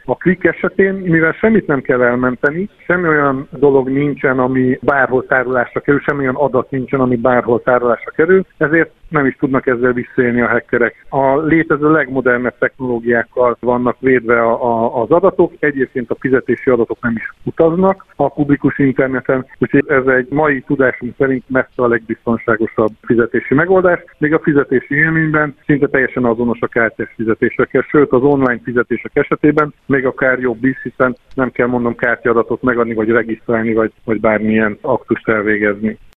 A Qlik esetén, mivel semmit nem kell elmenteni, semmi olyan dolog nincsen, ami bárhol tárolásra kerül, semmi olyan adat nincsen, ami bárhol tárolásra kerül, ezért nem is tudnak ezzel visszaélni a hackerek. A létező legmodernebb technológiákkal vannak védve az adatok, egyébként a fizetési adatok nem is utaznak a publikus interneten, úgyhogy ez egy mai tudásunk szerint messze a legbiztonságosabb fizetési megoldás, még a fizetési élményben szinte teljesen azonos a kártyás fizetésekkel, sőt az online fizetések esetében még akár jobb is, hiszen nem kell kártyadatot megadni, vagy regisztrálni, vagy bármilyen aktust elvégezni.